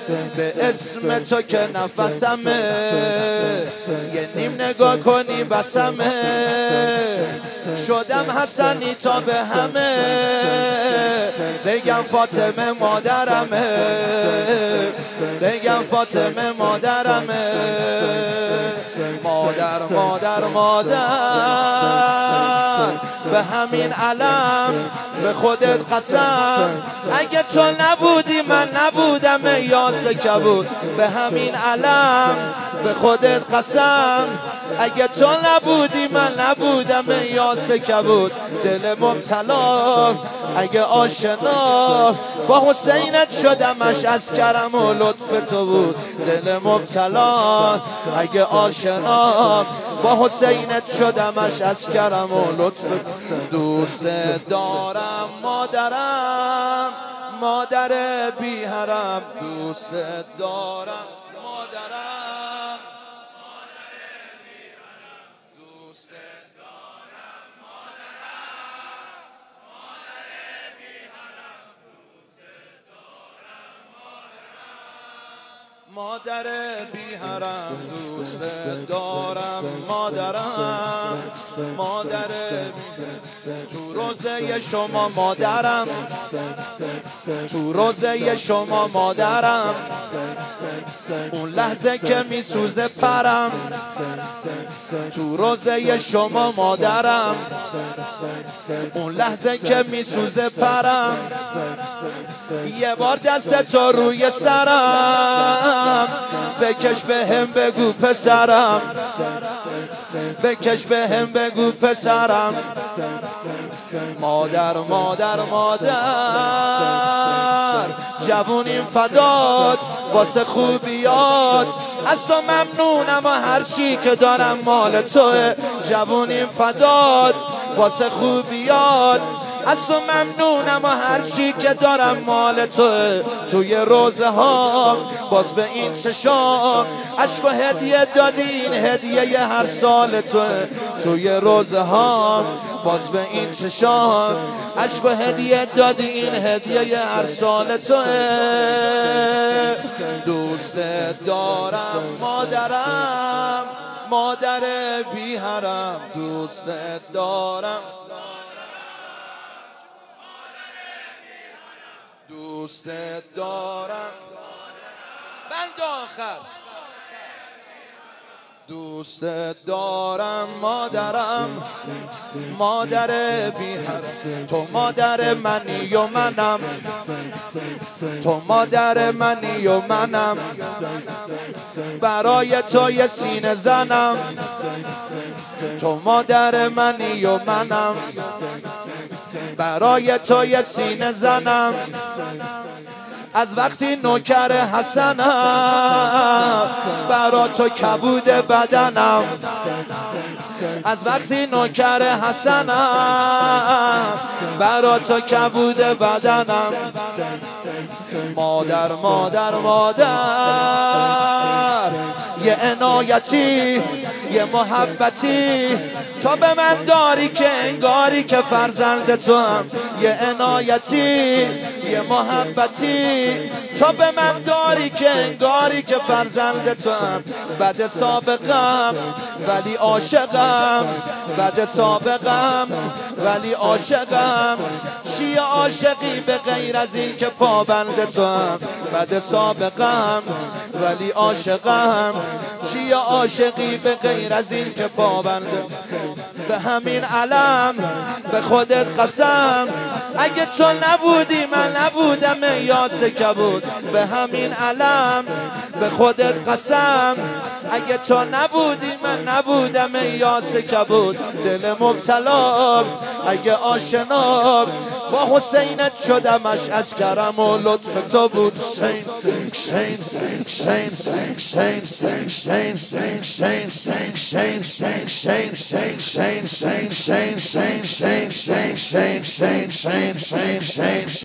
به اسم تو که نفسمه، یه نیم نگاه کنی بسمه، شدم حسنی تا به همه، بگم فاطمه مادرمه، بگم فاطمه مادرمه. مادر مادر مادر به همین علم، به خودت قسم، اگه تو نبودی من نبودم یاس کبود. به همین علم به خودت قسم، اگه تو نبودی من نبودم یاس کبود. دل مبتلا اگه آشنا با حسینت شدمش، از کرم و لطف تو بود. دل مبتلا اگه آشنا با حسینت شدمش، از کرم و لطف. دوست دارم مادرم، مادر بی حرم، دوست دارم مادرم، مادر بی حرم، دوست دارم مادرم، مادر بی حرم، دوست دارم مادرم، مادر بی حرم، دوست دارم مادرم، مادر تو روزه شما مادرم، تو روزه شما مادرم، اون لحظه که میسوزه پرم، تو روزه شما مادرم، اون لحظه که میسوزه پرم. یه بار دست تو روی سرم، بکش به هم بگو پسرم، بکش به هم بگو پسرم. مادر مادر مادر جوونیم فدات واسه خوبیات، از تو ممنونم و هرچی که دارم مال توه. جوونیم فدات واسه خوبیات، از تو ممنونم و هرچی که دارم مال توه. توی روزه ها باز به این چشام عشق و هدیه دادین، هدیه هر سال توه. توی روزه ها باز به این چشام عشق و هدیه دادین، هدیه هر سال توه. دوست دارم مادرم، مادر بی حرم، دوست دارم، دوست دارم. بند آخر دوست دارم مادرم، مادر بی حرم، تو مادر منی و منم، تو مادر منی و منم، برای تو یه سینه زنم، تو مادر منی و منم، برای تو یه سینه زنم. از وقتی نوکر حسنم، برا تو کبود بدنم، از وقتی نوکر حسنم، برا تو کبود بدنم. مادر مادر مادر یه عنایتی، یه محبتی تو به من داری که انگاری که فرزند تو هم. یه عنایتی، یه محبتی تو به من داری که انگاری که فرزند تو هم. بد سابقم ولی عاشقم، بد سابقم ولی عاشقم، چیه عاشقی به غیر از این که پابند تو هم. بد سابقم ولی عاشقم، چیه عاشقی به غیر از این که پابند. به همین علم به خودت قسم، اگه تو نبودی من نبودم یاس کبود. به همین علم به خودت قسم، اگه تو نبودی من نبودم یاس کبود. دل مبتلا اگه آشنا با حسینت شدمش، از کرم و لطف تو بود.